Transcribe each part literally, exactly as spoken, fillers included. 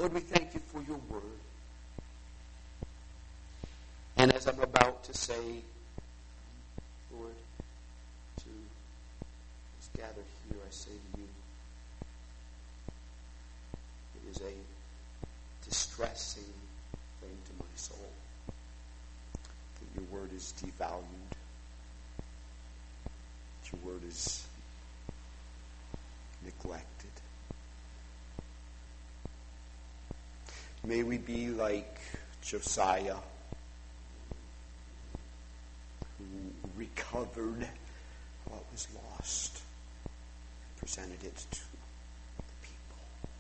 Lord, we thank you for your word. And as I'm about to say, Lord, to those gathered here, I say to you, it is a distressing thing to my soul that your word is devalued, that your word is neglected. May we be like Josiah, who recovered what was lost and presented it to the people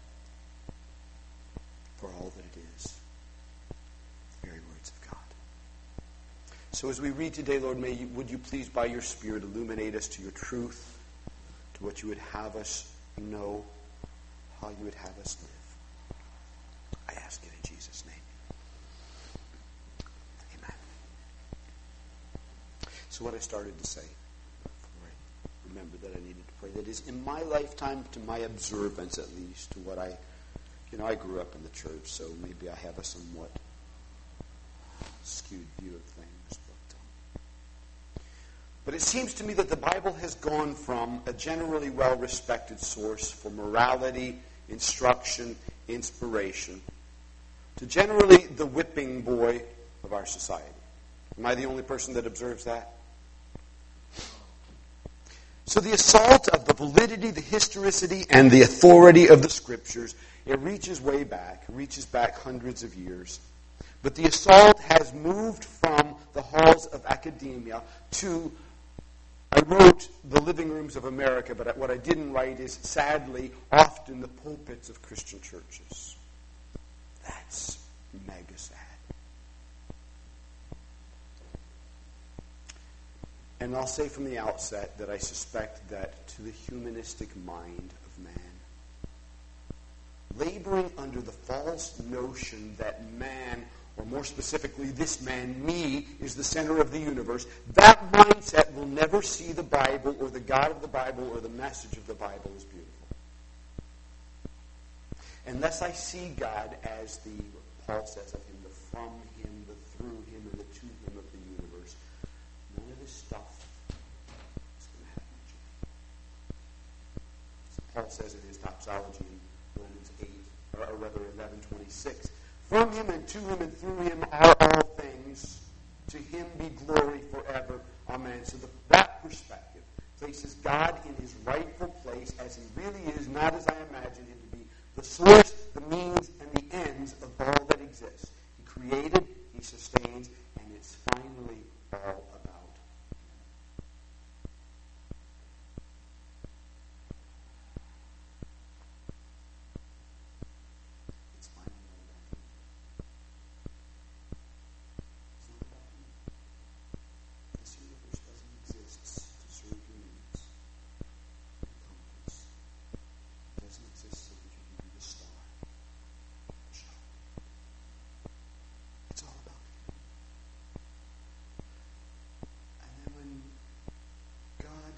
for all that it is, the very words of God. So as we read today, Lord, may you, would you please by your Spirit illuminate us to your truth, to what you would have us know, how you would have us live. I ask it in Jesus' name. Amen. So what I started to say, before I remembered that I needed to pray, that is, in my lifetime, to my observance at least, to what I, you know, I grew up in the church, so maybe I have a somewhat skewed view of things. But, um, but it seems to me that the Bible has gone from a generally well-respected source for morality, instruction, inspiration, to generally the whipping boy of our society. Am I the only person that observes that? So the assault of the validity, the historicity, and the authority of the Scriptures, it reaches way back, it reaches back hundreds of years. But the assault has moved from the halls of academia to, I wrote the living rooms of America, but what I didn't write is, sadly, often the pulpits of Christian churches. That's mega sad. And I'll say from the outset that I suspect that to the humanistic mind of man, laboring under the false notion that man, or more specifically this man, me, is the center of the universe, that mindset will never see the Bible or the God of the Bible or the message of the Bible as beautiful. Unless I see God as the, Paul says of him, the from him, the through him, and the to him of the universe, none of this stuff is going to have much of it. Paul says in his doxology in Romans eight, or rather eleven twenty-six, from him and to him and through him are all things. To him be glory forever. Amen. So the, that perspective places God in his rightful place as he really is, not as I imagined him to be, the source, the means, and the ends of all that exists. He created, he sustains, and it's finally all about him. It's finally all about him. It's not about me. This universe doesn't exist to serve your needs, your comforts. It doesn't exist so that you can be the star. It's all about him. And then when God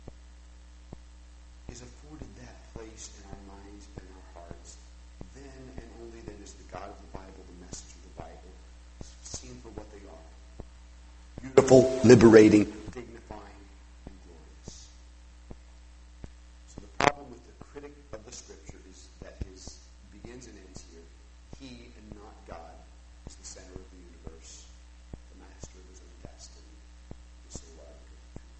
is afforded that place in our minds and our hearts, then and only then is the God of the Bible, the message of the Bible, seen for what they are. Beautiful, liberating, dignifying, and glorious. So the problem with the critic of the Scripture is that his begins and ends here. He and not God is the center of the universe, the master of his own destiny, the sole arbiter of truth.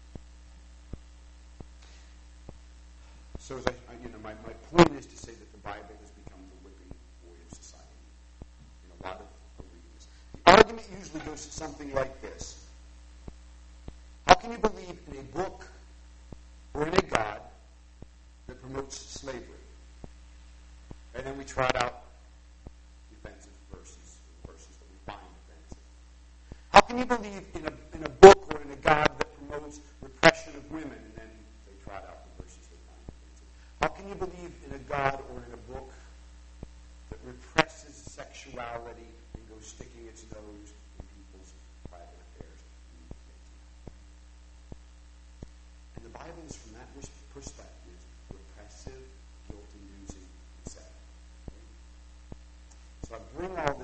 So as I, I, you know, my, my point is to say that the Bible has become the whipping boy of society in a lot of arenas. The argument usually goes to something like this. How can you believe in a book or in a God that promotes slavery? And then we trot out defensive verses, verses that we find offensive. How can you believe in a, in a book or in a God that promotes repression of women? And then they trot out the verses they find offensive. How can you believe in a God or in a book that represses sexuality and goes sticking its nose in people's private affairs? And the Bible is, from that perspective, repressive, guilt-inducing, et cetera.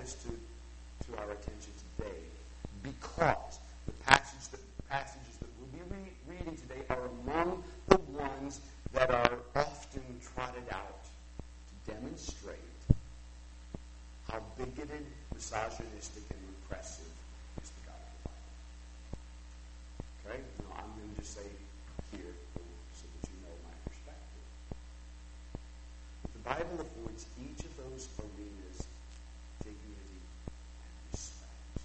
this to, to our attention today because the passage that, passages that we'll be re- reading today are among the ones that are often trotted out to demonstrate how bigoted, misogynistic, and repressive is the God of the Bible. Okay? Now, I'm going to just say here so that you know my perspective. The Bible affords each of those arenas dignity and respect.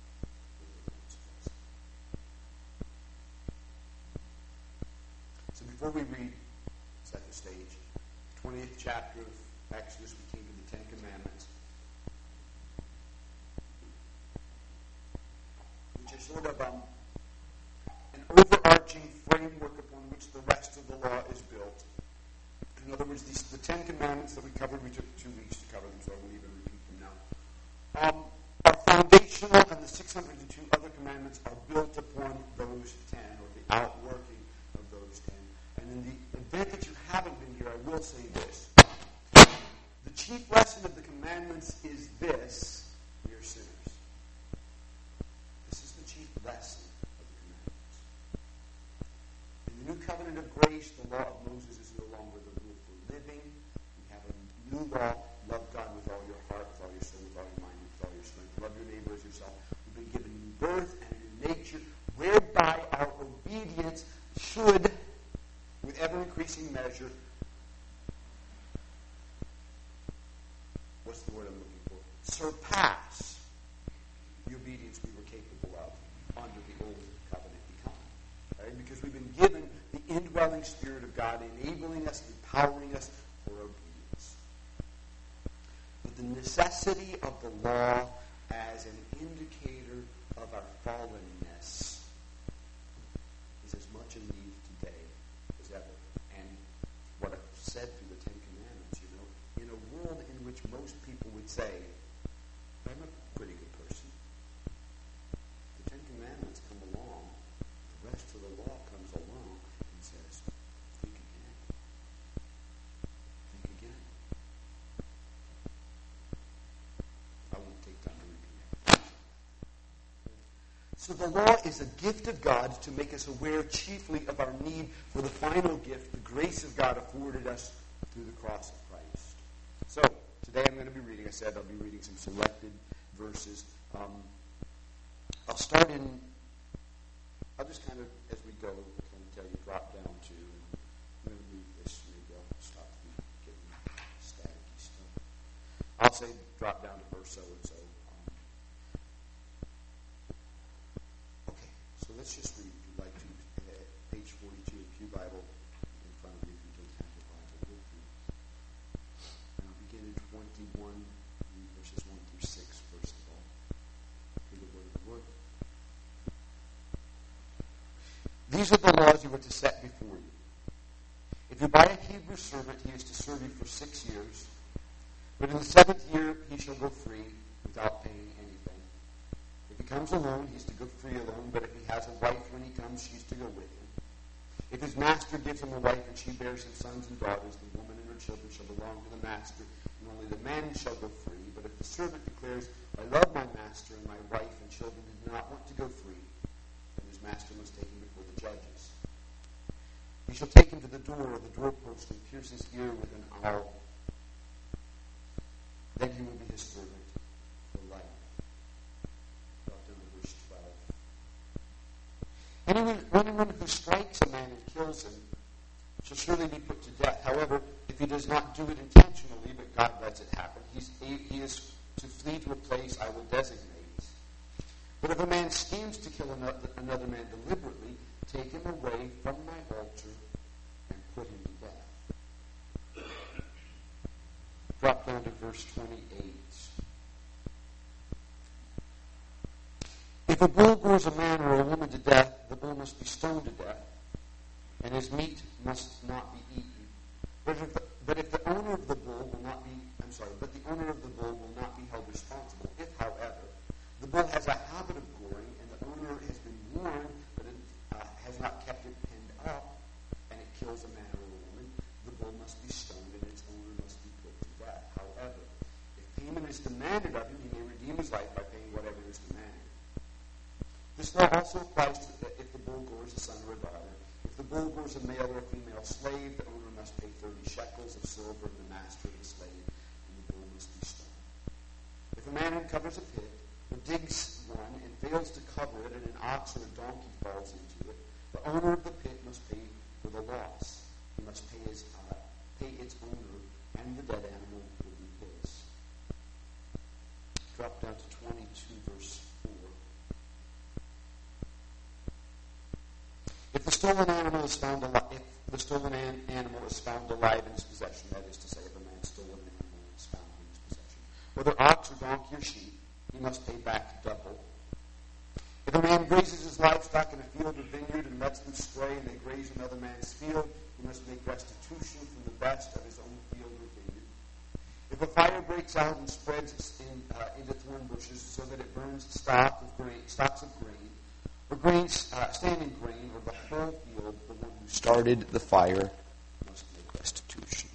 So before we read, set the stage, twentieth chapter of Exodus, we came to the Ten Commandments, which is sort of um, an overarching framework upon which the rest of the law is built. In other words, these, the Ten Commandments that we covered, we took two weeks to cover them, so I won't even repeat them now, um, are foundational, and the six hundred two other commandments are built upon those ten, or the outworking of those ten. And in the event that you haven't been here, I will say this. The chief lesson of the commandments is this: we are sinners. This is the chief lesson of the commandments. In the new covenant of grace, the law of Moses is no longer the rule for living. We have a new law: love God with all your heart, with all your soul, with all your mind, with all your strength. Love your neighbor as yourself. We've been given new birth and new nature, whereby our obedience should, with ever-increasing measure, what's the word I'm looking for? Surpass the obedience we were capable of under the old covenant economy. Right? Because we've been given the indwelling Spirit of God, enabling us, empowering us for obedience. But the necessity of the law as an indicator of our fallenness is as much a need today as ever. And what I've said through the Ten Commandments, you know, in a world in which most people would say, I'm a pretty good person. The Ten Commandments come along, the rest of the law comes along and says, think again. Think again. I won't take time to repeat it. So the law is a gift of God to make us aware chiefly of our need for the final gift, the grace of God afforded us through the cross of Christ. So, today I'm going to be reading, I said I'll be reading some selected verses. Um, I'll start in, I'll just kind of, as we go, kind of tell you, drop down to, I'm going to move this, maybe I'll stop getting staticky stuff. I'll say drop down to verse so and so. Um, okay, so let's just read, if you'd like to, uh, page forty-two of Pew Bible in front of you if you don't have the Bible with you. And I'll begin in twenty-one, verses one through six, first of all. Hear the word of the Lord. These are the laws you are to set before you. If you buy a Hebrew servant, he is to serve you for six years. But in the seventh year, he shall go free without paying anything. If he comes alone, he is to go free alone. But if he has a wife when he comes, she is to go with him. If his master gives him a wife and she bears him sons and daughters, the woman and her children shall belong to the master, and only the man shall go free. But if the servant declares, I love my master, and my wife and children do not want to go free, then his master must take him before the judges. He shall take him to the door of the doorpost and pierce his ear with an awl. Then he will be his servant for life. Drop down to verse twelve. Anyone, anyone who strikes a man and kills him shall surely be put to death. However, if he does not do it intentionally, but God lets it happen, he's, he is to flee to a place I will designate. But if a man schemes to kill another, another man deliberately, take him away from my altar and put him to death. Drop down to verse twenty-eight. If a bull gores a man or a woman to death, the bull must be stoned to death, and his meat must not be eaten. But if the, but if the owner of the bull will not be, I'm sorry, but the owner of the bull will not be held responsible. If, however, the bull has a habit of goring, and the owner has been warned, but it, uh, has not kept it pinned up, and it kills a man or a woman, the bull must be stoned, and its owner must be put to death. However, if payment is demanded of him, he may redeem right by paying whatever is demanded. This law also applies to the, if the bull gores a son or a daughter. If the bull gores a male or a female slave, the owner must pay thirty shekels of silver to the master of the slave, and the bull must be stoned. If a man uncovers a pit, or digs one, and fails to cover it, and an ox or a donkey falls into it, the owner of the pit must pay for the loss. He must pay his uh, pay its owner, and the dead animal will be his. Drop down to twenty-two, verse four. If the stolen animal is found alive, if the stolen an- animal is found alive in his possession, that is to say, if a man stole an animal and is found in his possession, whether ox or donkey or sheep, he must pay back double. If a man grazes his livestock in a field or vineyard and lets them stray and they graze another man's field, he must make restitution from the best of his own field or vineyard. If a fire breaks out and spreads in, uh, into thorn bushes so that it burns stock of grain, stocks of grain, or grain, uh, standing grain, or the whole field, the one who started the fire must make restitution.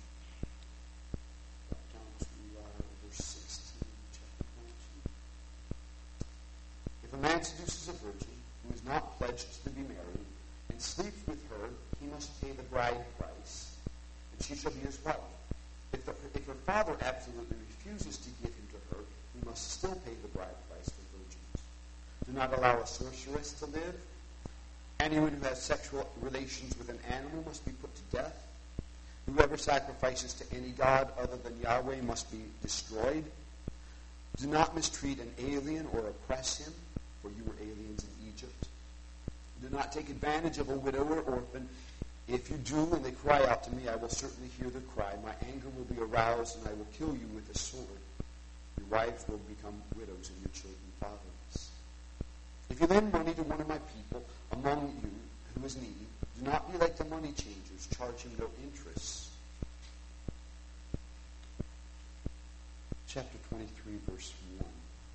Down to uh, verse sixteen, chapter twenty-two. If a man seduces a virgin who is not pledged to be married and sleeps with her, he must pay the bride price, and she shall be his wife. If, the, if her father absolutely refuses to give him to her, he must still pay the bride price for virgins. Do not allow a sorceress to live. Anyone who has sexual relations with an animal must be put to death. Whoever sacrifices to any god other than Yahweh must be destroyed. Do not mistreat an alien or oppress him, for you were aliens in Egypt. Do not take advantage of a widow or orphan. If you do, and they cry out to me, I will certainly hear their cry. My anger will be aroused, and I will kill you with a sword. Your wives will become widows, and your children fatherless. If you lend money to one of my people among you who is needy, do not be like the money changers. Charge him no interest. Chapter twenty-three, verse one.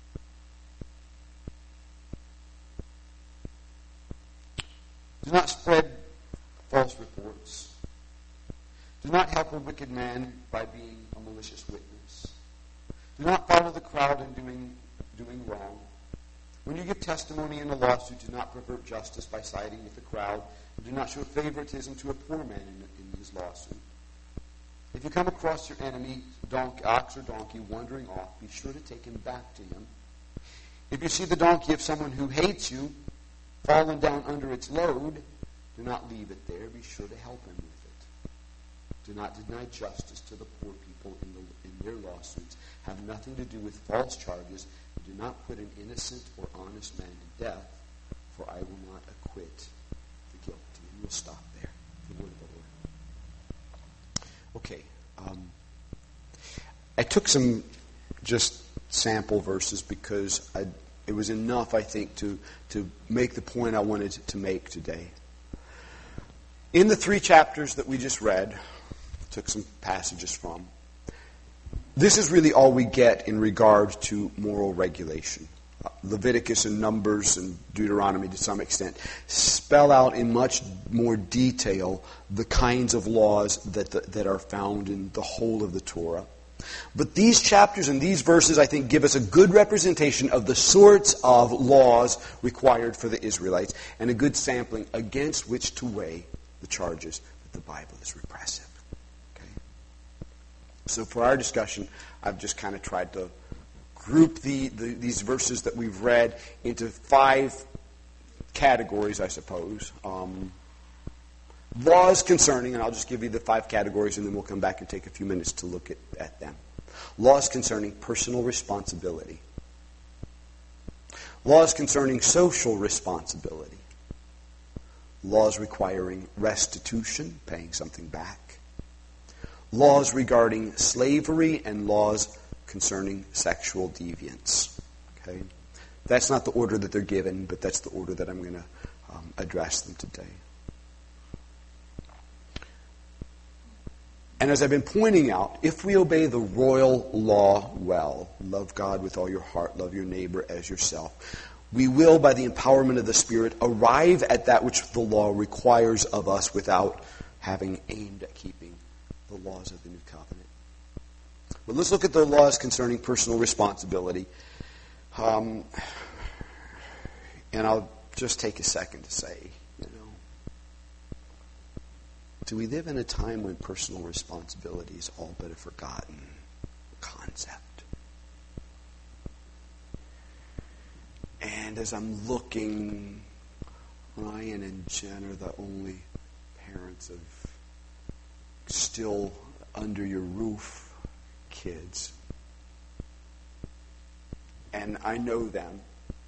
Do not spread false reports. Do not help a wicked man by being a malicious witness. Do not follow the crowd in doing, doing wrong. When you give testimony in a lawsuit, do not pervert justice by siding with the crowd. And do not show favoritism to a poor man in, in his lawsuit. If you come across your enemy, donkey, ox or donkey, wandering off, be sure to take him back to him. If you see the donkey of someone who hates you fallen down under its load, do not leave it there. Be sure to help him with it. Do not deny justice to the poor people in, the, in their lawsuits. Have nothing to do with false charges. Do not put an innocent or honest man to death, for I will not acquit the guilty. And we'll stop there. The word of the Lord. Okay. Um, I took some just sample verses because I, it was enough, I think, to, to make the point I wanted to make today. In the three chapters that we just read, took some passages from, this is really all we get in regard to moral regulation. Uh, Leviticus and Numbers and Deuteronomy, to some extent, spell out in much more detail the kinds of laws that the, that are found in the whole of the Torah. But these chapters and these verses, I think, give us a good representation of the sorts of laws required for the Israelites and a good sampling against which to weigh the charges that the Bible is repressive. Okay? So for our discussion, I've just kind of tried to group the, the these verses that we've read into five categories, I suppose. Um, laws concerning, and I'll just give you the five categories and then we'll come back and take a few minutes to look at, at them. Laws concerning personal responsibility. Laws concerning social responsibility. Laws requiring restitution, paying something back. Laws regarding slavery and laws concerning sexual deviance. Okay? That's not the order that they're given, but that's the order that I'm going to um, address them today. And as I've been pointing out, if we obey the royal law well, love God with all your heart, love your neighbor as yourself, we will, by the empowerment of the Spirit, arrive at that which the law requires of us without having aimed at keeping the laws of the New Covenant. But let's look at the laws concerning personal responsibility. Um, and I'll just take a second to say, you know, do we live in a time when personal responsibility is all but a forgotten concept? And as I'm looking, Ryan and Jen are the only parents of still under your roof kids. And I know them.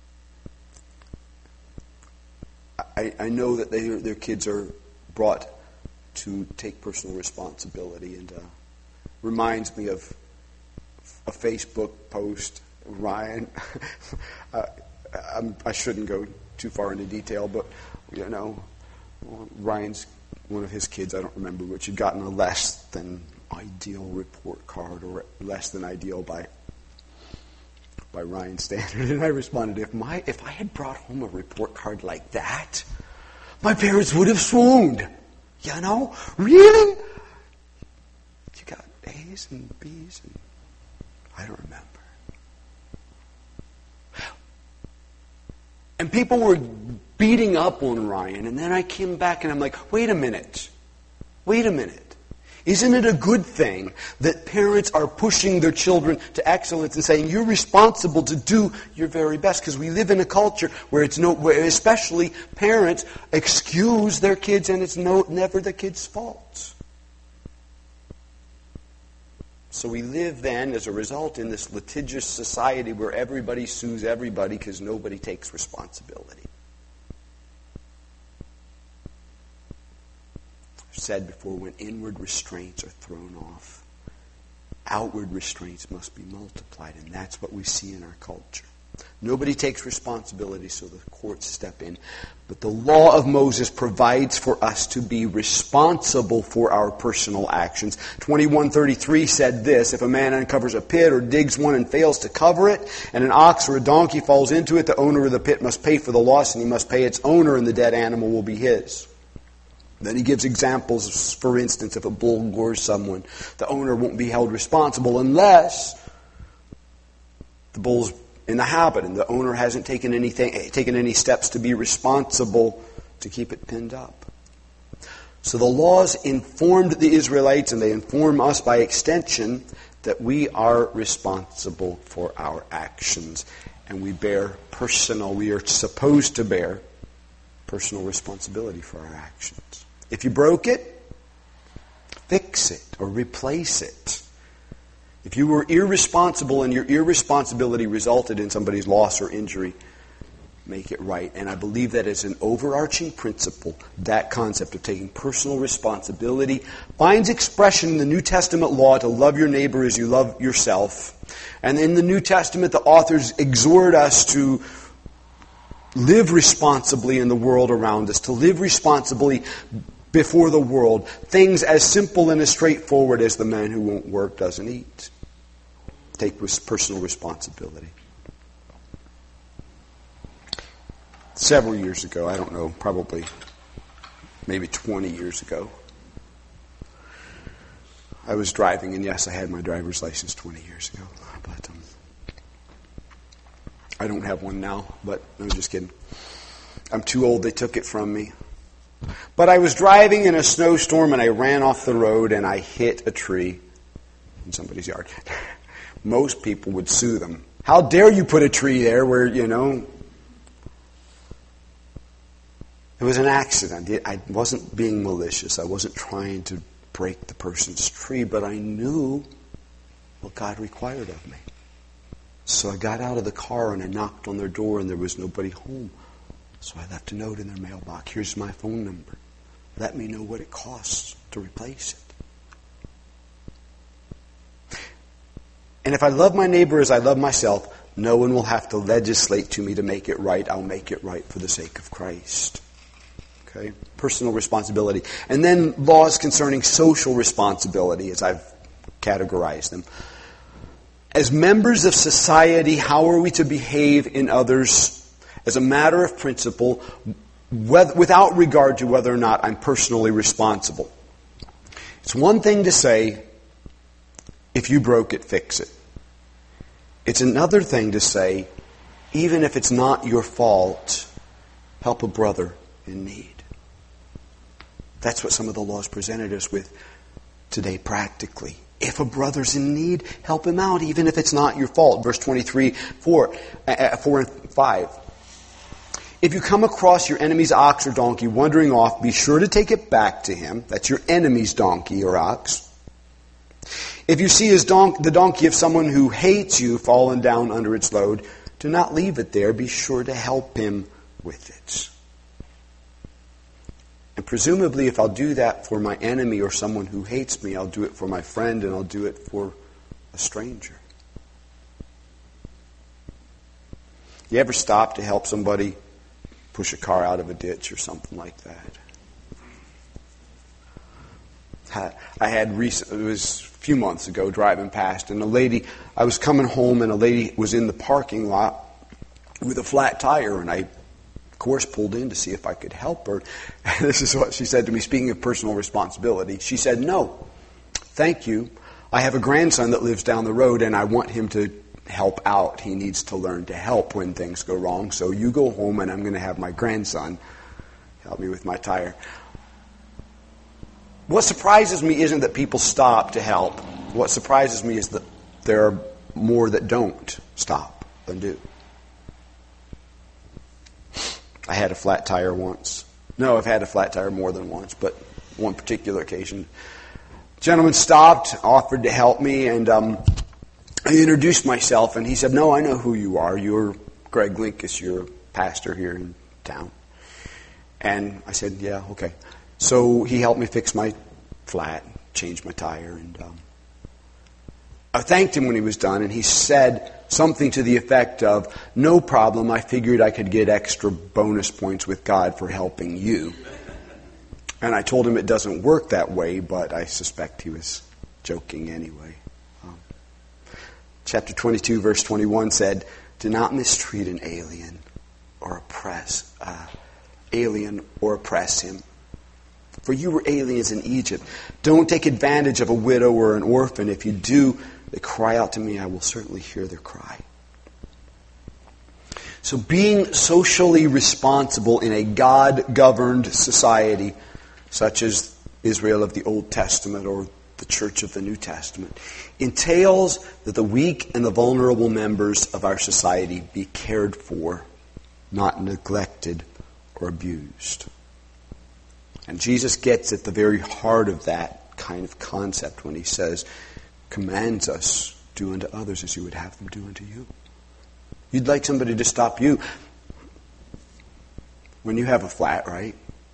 I, I know that they, their kids are brought to take personal responsibility, and uh, reminds me of a Facebook post. Ryan, uh, I'm, I shouldn't go too far into detail, but you know, Ryan's one of his kids, I don't remember which, had gotten a less than ideal report card, or less than ideal by by Ryan's standard. And I responded, if my if I had brought home a report card like that, my parents would have swooned. You know? Really? You got A's and B's and I don't remember. And people were beating up on Ryan, and then I came back and I'm like, wait a minute. Wait a minute. Isn't it a good thing that parents are pushing their children to excellence and saying, you're responsible to do your very best? Because we live in a culture where it's no, where especially parents excuse their kids, and it's no, never the kid's fault. So we live then, as a result, in this litigious society where everybody sues everybody because nobody takes responsibility. Said before, when inward restraints are thrown off, outward restraints must be multiplied, and that's what we see in our culture. Nobody takes responsibility, so the courts step in. But the law of Moses provides for us to be responsible for our personal actions. twenty-one thirty-three said this, if a man uncovers a pit or digs one and fails to cover it, and an ox or a donkey falls into it, the owner of the pit must pay for the loss, and he must pay its owner, and the dead animal will be his. Then he gives examples, for instance, if a bull gores someone, the owner won't be held responsible unless the bull's in the habit and the owner hasn't taken anything, taken any steps to be responsible to keep it pinned up. So the laws informed the Israelites, and they inform us by extension, that we are responsible for our actions, and we bear personal, we are supposed to bear personal responsibility for our actions. If you broke it, fix it or replace it. If you were irresponsible and your irresponsibility resulted in somebody's loss or injury, make it right. And I believe that as an overarching principle, that concept of taking personal responsibility finds expression in the New Testament law to love your neighbor as you love yourself. And in the New Testament, the authors exhort us to live responsibly in the world around us, to live responsibly before the world. Things as simple and as straightforward as the man who won't work doesn't eat. Take personal responsibility. Several years ago, I don't know, probably maybe twenty years ago, I was driving, and yes, I had my driver's license twenty years ago, but um, I don't have one now, but I'm just kidding. I'm too old, they took it from me. But I was driving in a snowstorm, and I ran off the road, and I hit a tree in somebody's yard. Most people would sue them. How dare you put a tree there where, you know... It was an accident. I wasn't being malicious. I wasn't trying to break the person's tree, but I knew what God required of me. So I got out of the car and I knocked on their door, and there was nobody home. So I left a note in their mailbox. Here's my phone number. Let me know what it costs to replace it. And if I love my neighbor as I love myself, no one will have to legislate to me to make it right. I'll make it right for the sake of Christ. Okay? Personal responsibility. And then laws concerning social responsibility, as I've categorized them. As members of society, how are we to behave in others as a matter of principle, without regard to whether or not I'm personally responsible? It's one thing to say, if you broke it, fix it. It's another thing to say, even if it's not your fault, help a brother in need. That's what some of the laws presented us with today practically. If a brother's in need, help him out, even if it's not your fault. Verse twenty-three, four, uh, four and five. If you come across your enemy's ox or donkey wandering off, be sure to take it back to him. That's your enemy's donkey or ox. If you see his don- the donkey of someone who hates you fallen down under its load, do not leave it there. Be sure to help him with it. And presumably, if I'll do that for my enemy or someone who hates me, I'll do it for my friend and I'll do it for a stranger. You ever stop to help somebody push a car out of a ditch or something like that? I had recent, it was a few months ago, driving past, and a lady, I was coming home and a lady was in the parking lot with a flat tire, and I of course, pulled in to see if I could help her. And this is what she said to me, speaking of personal responsibility. She said, "No, thank you. I have a grandson that lives down the road, and I want him to help out. He needs to learn to help when things go wrong. So you go home, and I'm going to have my grandson help me with my tire." What surprises me isn't that people stop to help. What surprises me is that there are more that don't stop than do. I had a flat tire once. No, I've had a flat tire more than once, but one particular occasion. A gentleman stopped, offered to help me, and um, I introduced myself, and he said, "No, I know who you are. You're Greg Linkus. You're a pastor here in town." And I said, "Yeah, okay." So he helped me fix my flat, change my tire, and um, I thanked him when he was done, and he said something to the effect of, "No problem, I figured I could get extra bonus points with God for helping you." And I told him it doesn't work that way, but I suspect he was joking anyway. Um, chapter twenty-two, verse twenty-one said, "Do not mistreat an alien or oppress, uh, alien or oppress him. For you were aliens in Egypt. Don't take advantage of a widow or an orphan. If you do, they cry out to me, I will certainly hear their cry." So being socially responsible in a God-governed society, such as Israel of the Old Testament or the Church of the New Testament, entails that the weak and the vulnerable members of our society be cared for, not neglected or abused. And Jesus gets at the very heart of that kind of concept when he says, commands us, do unto others as you would have them do unto you. You'd like somebody to stop you when you have a flat, right?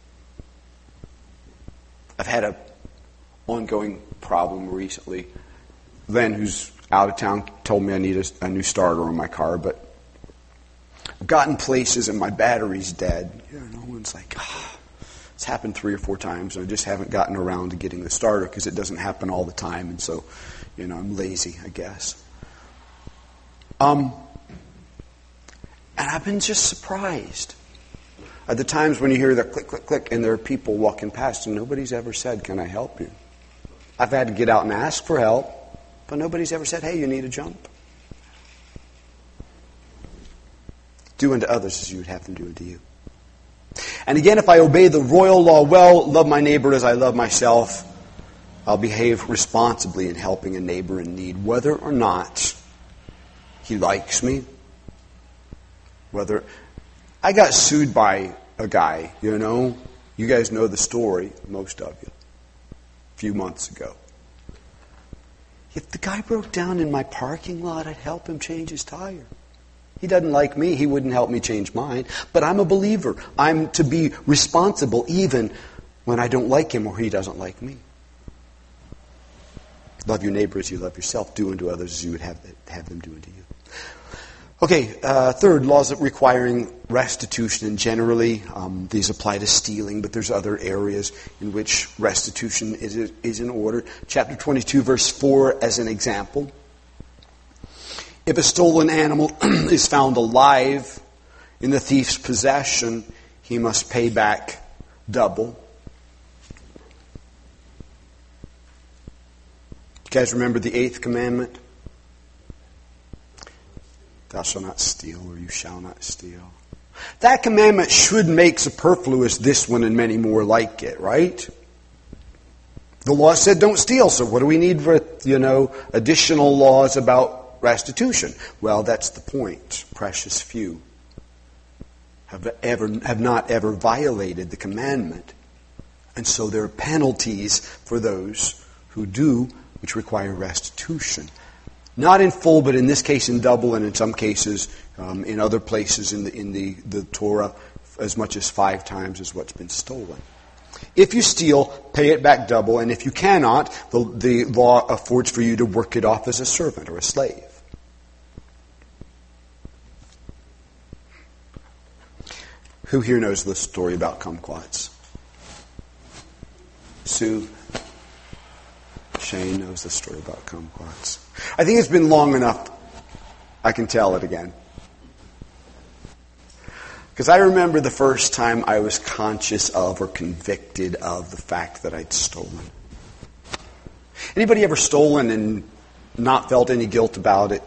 I've had an ongoing problem recently. Len, who's out of town, told me I need a, a new starter on my car, but I've gotten places and my battery's dead. You know, no one's like, ah. It's happened three or four times, and I just haven't gotten around to getting the starter because it doesn't happen all the time, and so, you know, I'm lazy, I guess. Um, and I've been just surprised at the times when you hear the click, click, click, and there are people walking past, and nobody's ever said, "Can I help you?" I've had to get out and ask for help, but nobody's ever said, "Hey, you need a jump." Do unto others as you would have them do unto you. And again, if I obey the royal law well, love my neighbor as I love myself, I'll behave responsibly in helping a neighbor in need, whether or not he likes me. Whether I got sued by a guy, you know, you guys know the story, most of you, a few months ago. If the guy broke down in my parking lot, I'd help him change his tire. He doesn't like me. He wouldn't help me change mine. But I'm a believer. I'm to be responsible even when I don't like him or he doesn't like me. Love your neighbor as you love yourself. Do unto others as you would have, have them do unto you. Okay, uh, third, laws requiring restitution. And generally, um, these apply to stealing, but there's other areas in which restitution is, is in order. Chapter twenty-two, verse four, as an example. If a stolen animal is found alive in the thief's possession, he must pay back double. You guys remember the eighth commandment? Thou shalt not steal, or you shall not steal. That commandment should make superfluous this one and many more like it, right? The law said don't steal, so what do we need for, you know, additional laws about restitution? Well, that's the point. Precious few have ever have not ever violated the commandment. And so there are penalties for those who do, which require restitution. Not in full, but in this case in double, and in some cases um, in other places in the in the, the Torah, as much as five times as what's been stolen. If you steal, pay it back double, and if you cannot, the, the law affords for you to work it off as a servant or a slave. Who here knows the story about kumquats? Sue? Shane knows the story about kumquats. I think it's been long enough I can tell it again. Because I remember the first time I was conscious of or convicted of the fact that I'd stolen. Anybody ever stolen and not felt any guilt about it?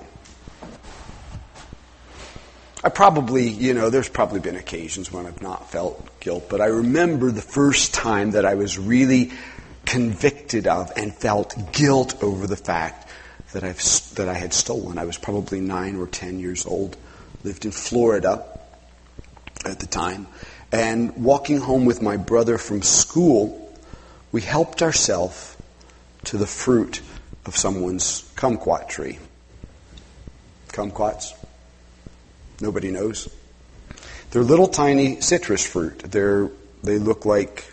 I probably, you know, there's probably been occasions when I've not felt guilt, but I remember the first time that I was really convicted of and felt guilt over the fact that I've that I had stolen. I was probably nine or ten years old, lived in Florida at the time, and walking home with my brother from school, we helped ourselves to the fruit of someone's kumquat tree. Kumquats? Nobody knows. They're little tiny citrus fruit. They're they look like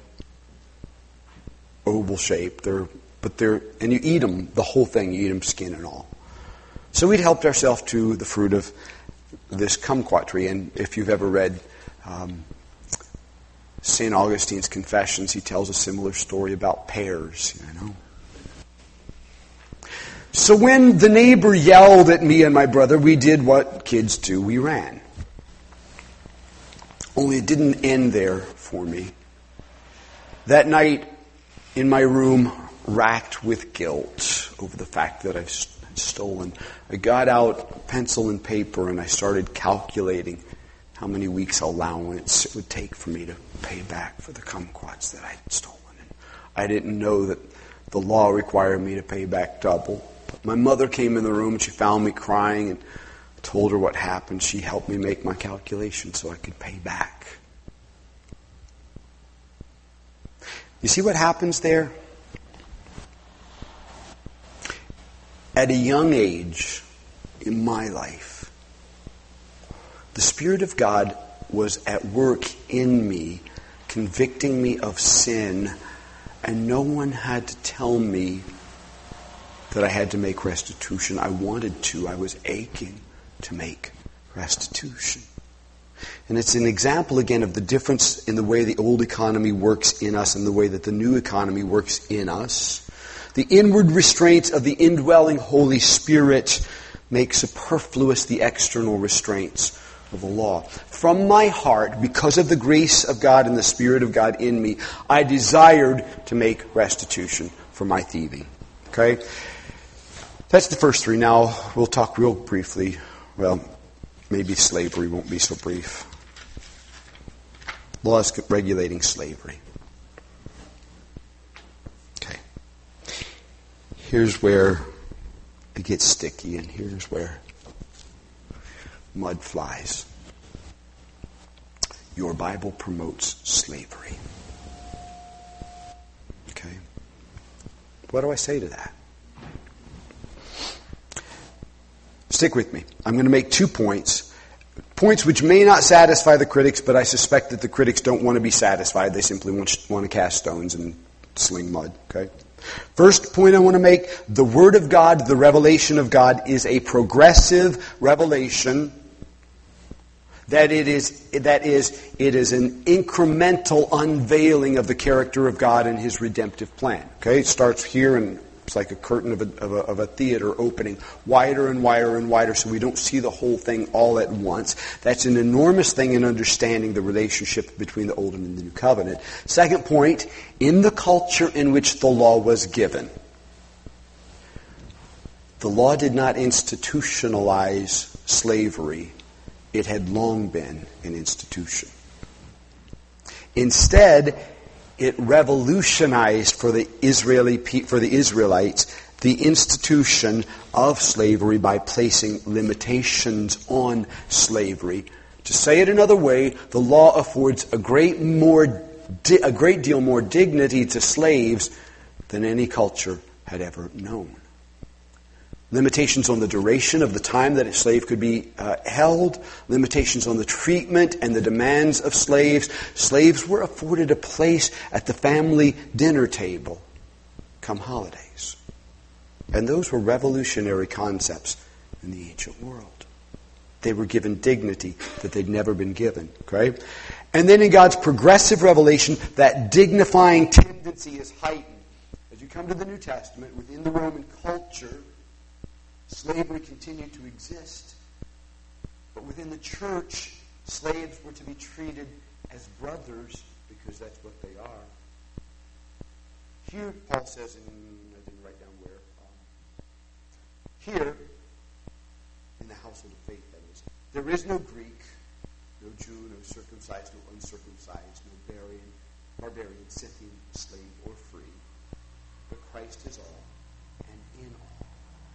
oval shape. They're but they're and you eat them, the whole thing. You eat them skin and all. So we'd helped ourselves to the fruit of this kumquat tree. And if you've ever read um, Saint Augustine's Confessions, he tells a similar story about pears. You know. So when the neighbor yelled at me and my brother, we did what kids do. We ran. Only it didn't end there for me. That night in my room, racked with guilt over the fact that I've stolen, I got out pencil and paper and I started calculating how many weeks allowance it would take for me to pay back for the kumquats that I'd stolen. And I didn't know that the law required me to pay back double. My mother came in the room and she found me crying and told her what happened. She helped me make my calculation so I could pay back. You see what happens there? At a young age in my life, the Spirit of God was at work in me, convicting me of sin, and no one had to tell me that I had to make restitution. I wanted to. I was aching to make restitution. And it's an example, again, of the difference in the way the old economy works in us and the way that the new economy works in us. The inward restraints of the indwelling Holy Spirit make superfluous the external restraints of the law. From my heart, because of the grace of God and the Spirit of God in me, I desired to make restitution for my thieving. Okay? That's the first three. Now, we'll talk real briefly. Well, maybe slavery won't be so brief. Laws regulating slavery. Okay. Here's where it gets sticky, and here's where mud flies. Your Bible promotes slavery. Okay. What do I say to that? Stick with me. I'm going to make two points. Points which may not satisfy the critics, but I suspect that the critics don't want to be satisfied. They simply want, want to cast stones and sling mud. Okay? First point I want to make, the Word of God, the revelation of God, is a progressive revelation. That it is, that is, it is an incremental unveiling of the character of God and His redemptive plan. Okay? It starts here and it's like a curtain of a, of, a, of a theater opening wider and wider and wider so we don't see the whole thing all at once. That's an enormous thing in understanding the relationship between the Old and the New Covenant. Second point, in the culture in which the law was given, The law did not institutionalize slavery. It had long been an institution. Instead, it revolutionized for the Israeli for the Israelites the institution of slavery by placing limitations on slavery. To say it another way, the law affords a great more a great deal more dignity to slaves than any culture had ever known. Limitations on the duration of the time that a slave could be uh, held, limitations on the treatment and the demands of slaves. Slaves were afforded a place at the family dinner table come holidays. And those were revolutionary concepts in the ancient world. They were given dignity that they'd never been given. Okay? And then in God's progressive revelation, that dignifying tendency is heightened. As you come to the New Testament, within the Roman culture, slavery continued to exist. But within the church, slaves were to be treated as brothers because that's what they are. Here, Paul says, in, I didn't write down where, um, here, in the household of faith, that is, there is no Greek, no Jew, no circumcised, no uncircumcised, no barbarian, barbarian, Scythian, slave, or free, but Christ is all and in all.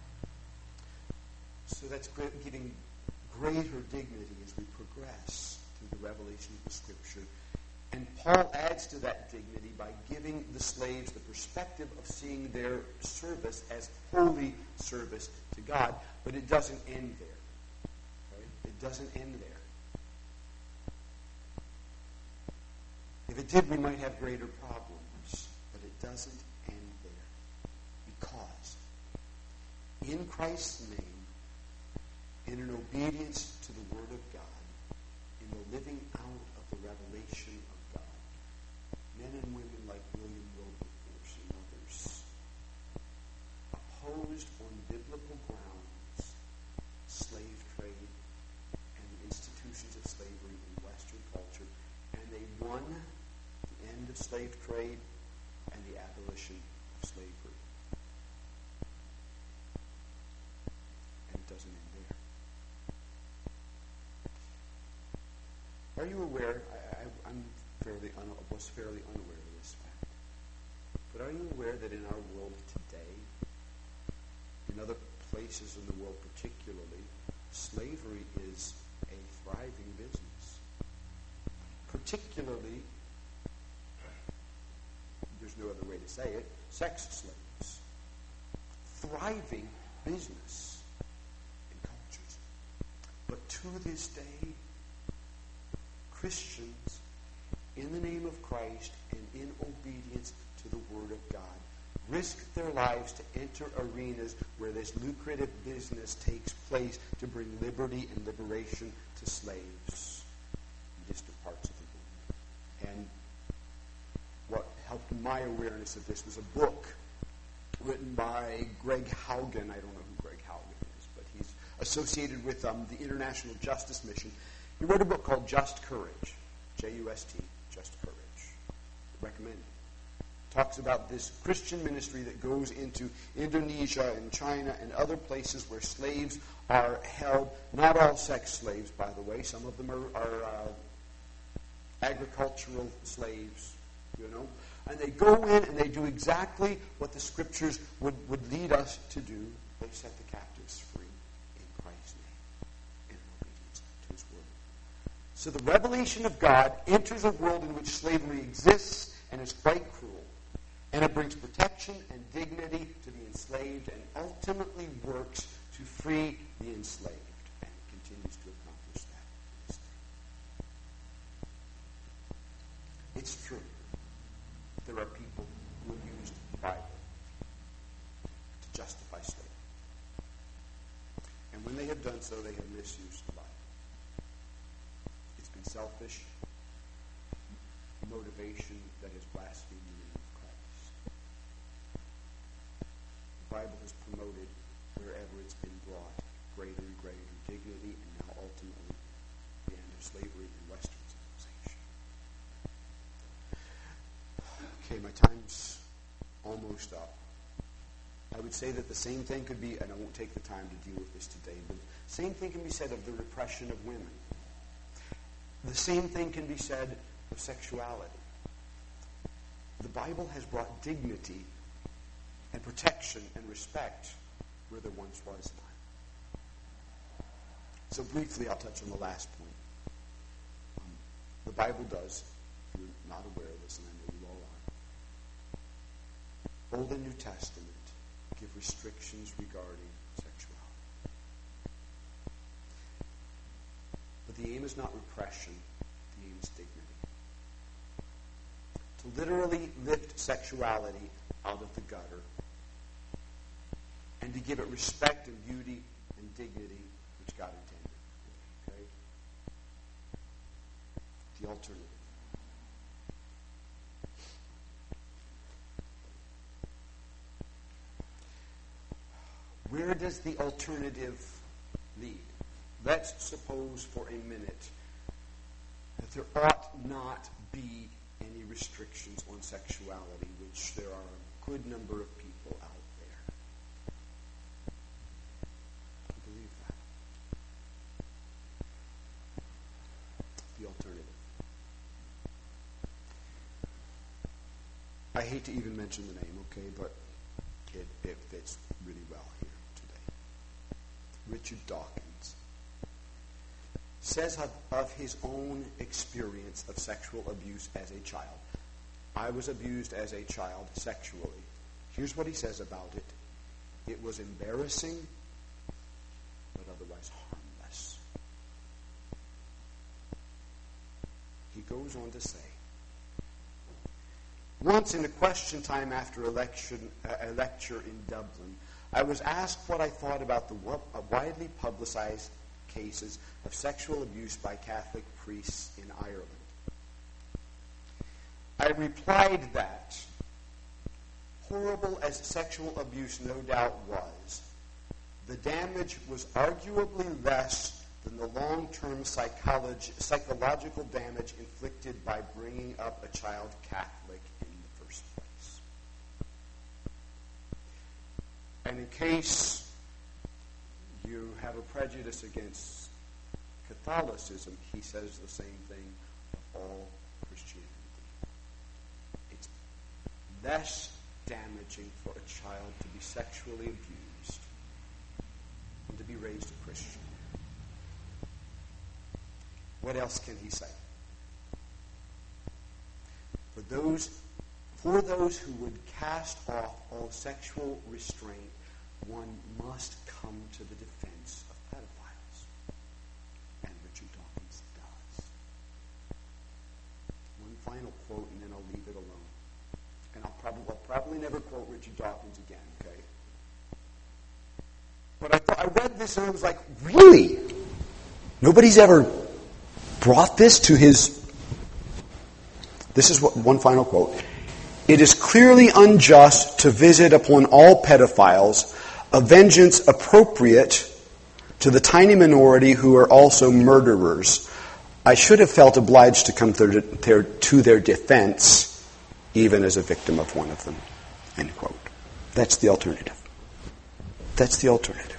So that's giving greater dignity as we progress through the revelation of the Scripture. And Paul adds to that dignity by giving the slaves the perspective of seeing their service as holy service to God. But it doesn't end there. Right? It doesn't end there. If it did, we might have greater problems. But it doesn't end there. Because in Christ's name, in an obedience to the Word of God, in the living out of the revelation of God, men and women like William Wilberforce and others opposed on biblical grounds slave trade and the institutions of slavery in Western culture, and they won the end of slave trade and the abolition of slavery. And it doesn't end there. Are you aware, I, I, I'm fairly un, was fairly unaware of this fact, but are you aware that in our world today, in other places in the world particularly, slavery is a thriving business? Particularly, there's no other way to say it, sex slaves. Thriving business in cultures. But to this day, Christians, in the name of Christ and in obedience to the Word of God, risk their lives to enter arenas where this lucrative business takes place to bring liberty and liberation to slaves in distant parts of the world. And what helped my awareness of this was a book written by Greg Haugen. I don't know who Greg Haugen is, but he's associated with um, the International Justice Mission. He wrote a book called Just Courage, J U S T, Just Courage. I recommend it. Talks about this Christian ministry that goes into Indonesia and China and other places where slaves are held. Not all sex slaves, by the way. Some of them are, are uh, agricultural slaves, you know. And they go in and they do exactly what the Scriptures would, would lead us to do. They set the captives free. So the revelation of God enters a world in which slavery exists and is quite cruel. And it brings protection and dignity to the enslaved and ultimately works to free the enslaved. And it continues to accomplish that to this day. It's true. There are people who have used the Bible to justify slavery. And when they have done so, they have misused the Bible. Selfish motivation that has blasphemed the name of Christ. The Bible has promoted, wherever it's been brought, greater and greater dignity and now ultimately the end of slavery in Western civilization. Okay, my time's almost up. I would say that the same thing could be, and I won't take the time to deal with this today, but the same thing can be said of the repression of women. The same thing can be said of sexuality. The Bible has brought dignity and protection and respect where there once was none. So briefly, I'll touch on the last point. Um, the Bible does, if you're not aware of this, and I know you all are, Old and New Testament give restrictions regarding sexuality. But the aim is not repression, the aim is dignity. To literally lift sexuality out of the gutter and to give it respect and beauty and dignity which God intended. Okay? The alternative. Where does the alternative lead? Let's suppose for a minute that there ought not be any restrictions on sexuality, which there are a good number of people out there who believe that. The alternative. I hate to even mention the name, okay, but it, it fits really well here today. Richard Dawkins says of, of his own experience of sexual abuse as a child. I was abused as a child sexually. Here's what he says about it. It was embarrassing, but otherwise harmless. He goes on to say, once in a question time after election, uh, a lecture in Dublin, I was asked what I thought about the widely publicized cases of sexual abuse by Catholic priests in Ireland. I replied that, horrible as sexual abuse no doubt was, the damage was arguably less than the long-term psychology, psychological damage inflicted by bringing up a child Catholic in the first place. And in case you have a prejudice against Catholicism, he says the same thing of all Christianity. It's less damaging for a child to be sexually abused than to be raised a Christian. What else can he say? For those, for those who would cast off all sexual restraint, one must come to the defense of pedophiles. And Richard Dawkins does. One final quote, and then I'll leave it alone. And I'll probably, I'll probably never quote Richard Dawkins again, okay? But I thought, I read this and I was like, really? Nobody's ever brought this to his... This is what, one final quote. It is clearly unjust to visit upon all pedophiles a vengeance appropriate to the tiny minority who are also murderers. I should have felt obliged to come to their, to their defense, even as a victim of one of them. End quote. That's the alternative. That's the alternative.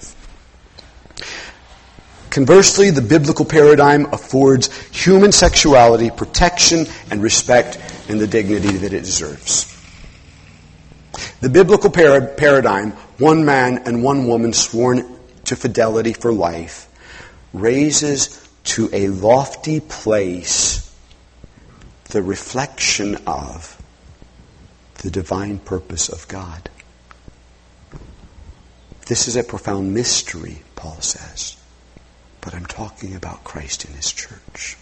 Conversely, the biblical paradigm affords human sexuality protection and respect and the dignity that it deserves. The biblical para- paradigm, one man and one woman sworn to fidelity for life, raises to a lofty place the reflection of the divine purpose of God. This is a profound mystery, Paul says. But I'm talking about Christ and His church.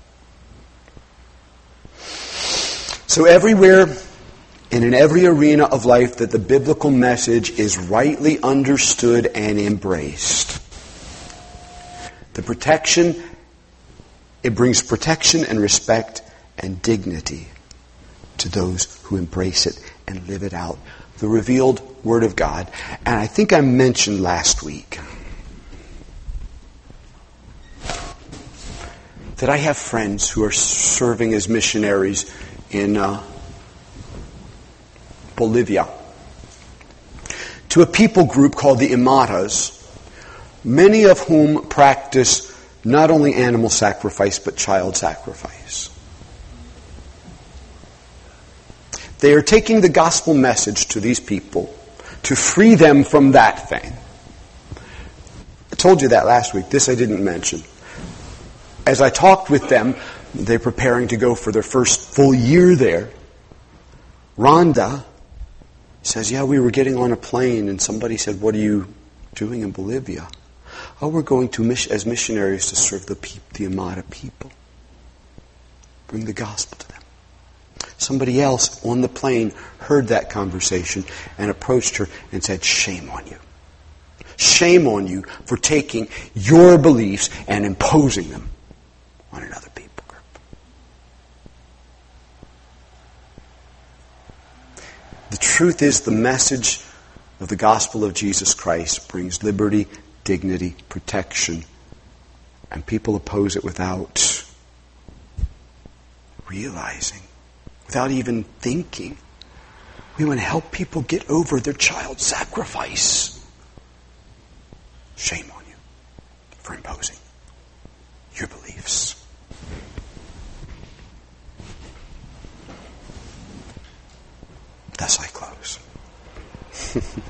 So everywhere and in every arena of life that the biblical message is rightly understood and embraced, the protection, it brings protection and respect and dignity to those who embrace it and live it out. The revealed Word of God. And I think I mentioned last week that I have friends who are serving as missionaries in uh, Bolivia. to a people group called the Imaras, many of whom practice not only animal sacrifice but child sacrifice. They are taking the gospel message to these people to free them from that thing. I told you that last week. This I didn't mention. As I talked with them, they're preparing to go for their first full year there. Rhonda says, yeah, we were getting on a plane and somebody said, what are you doing in Bolivia? Oh, we're going to as missionaries to serve the, peop- the Amada people. Bring the gospel to them. Somebody else on the plane heard that conversation and approached her and said, shame on you. Shame on you for taking your beliefs and imposing them on another people group. The truth is, the message of the gospel of Jesus Christ brings liberty, dignity, protection, and people oppose it without realizing, without even thinking. We want to help people get over their child sacrifice. Shame on you for imposing your beliefs. Thus I close.